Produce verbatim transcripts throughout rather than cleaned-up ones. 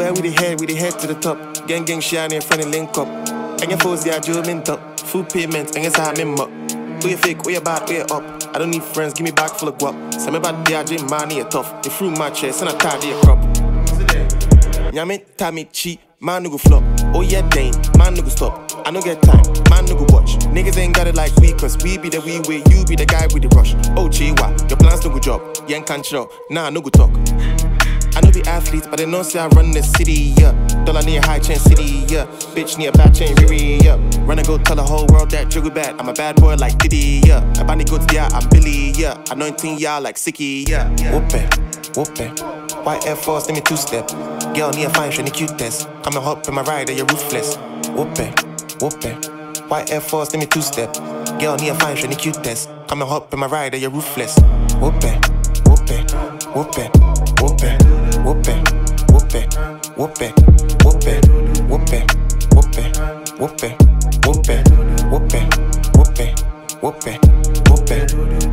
Where we the head, we the head to the top. Gang gang shine in front of link up. And your foes, yeah, Joe mint up. Full payment, and it's how I'm up. Who you fake, who you bad, who you up. I don't need friends, give me back full of guap. Say me bad, yeah, dream money, you tough. You through my chest, and I tie your crop. Nyame, Tammy, cheat, man, no go flop. Oh yeah, Dane, man, no go stop. I no get time, man, no go watch. Niggas ain't got it like we, cause we be the we way, you be the guy with the rush. Oh, Chiwa, your plans no go job. Yen can't show, nah, no go talk. I know be athletes, but they know say I run the city, yeah. Dollar near high chain city, yeah. Bitch near bad chain, Riri, yeah. Run and go tell the whole world that juggle bad. I'm a bad boy like Diddy, yeah. I bunny goods, yeah, I'm Billy, yeah. Anointing y'all like Sicky, yeah. Whoop it, whoop it. White Air Force, let me two-step. Girl near fine, shiny cutest. Come and hop in my ride, you're ruthless. Whoop it, whoop it. White Air Force, let me two-step. Girl near fine, shiny cutest. Come and hop in my ride, you're ruthless. Whoop it, whoop it, whoop it, whoop it. Whoop it, whoop it, whoop it, whoop it, whoop it, whoop it, whoop it, whoop it, whoop it, whoop it, whoop it, whoop it.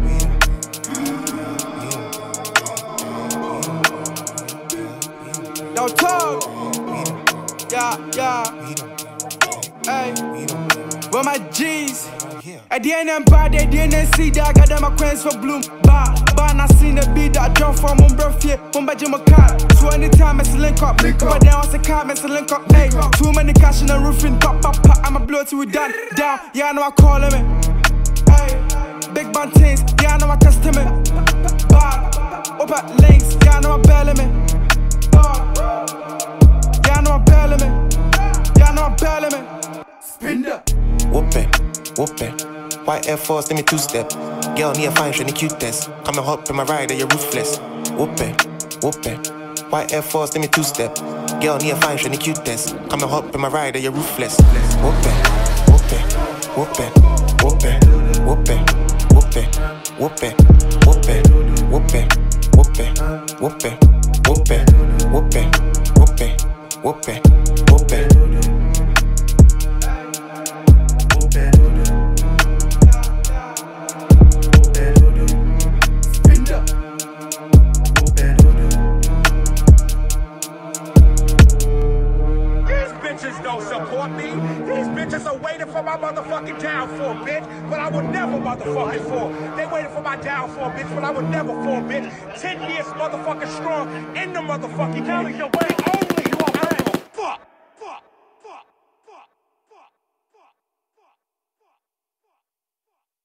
Yo, talk. Yeah, yeah. Hey, where my G's? At the end of bad, they didn't see that I got them my queens for bloom. Bah, bah, I seen the beat that I jump from one breath here, one by my car. So anytime it's a link up, link up. But then once a car, it's a link up. Hey, too many cash in the roofing, pop, pop, pop. I'ma blow till we done, down. Yeah, I know I call him. Hey, big band things, yeah, I know I custom it. Bah, up at links, yeah, I know I bail him. Bah, yeah, I know I bail him. Yeah, I know I bail him. Spin that. Whoop it, whoop it. White Air Force, let me two-step. Girl near fine, shiny cutest. Come and hop in my ride, you're ruthless. Whoop it, whoop it. White Air Force, let me two-step. Girl near fine, shiny cutest. Come and hop in my ride, you're ruthless. Whoop it, whoop it, whoop it, whoop it, whoop it, whoop it, whoop it, whoop it, whoop it, whoop it, whoop it, whoop it, whoop it, whoop it, whoop it, whoop it. Don't support me. These bitches are waiting for my motherfucking downfall, bitch. But I would never motherfucking fall. They waiting for my downfall, bitch. But I would never fall, bitch. Ten years motherfucking strong in the motherfucking game.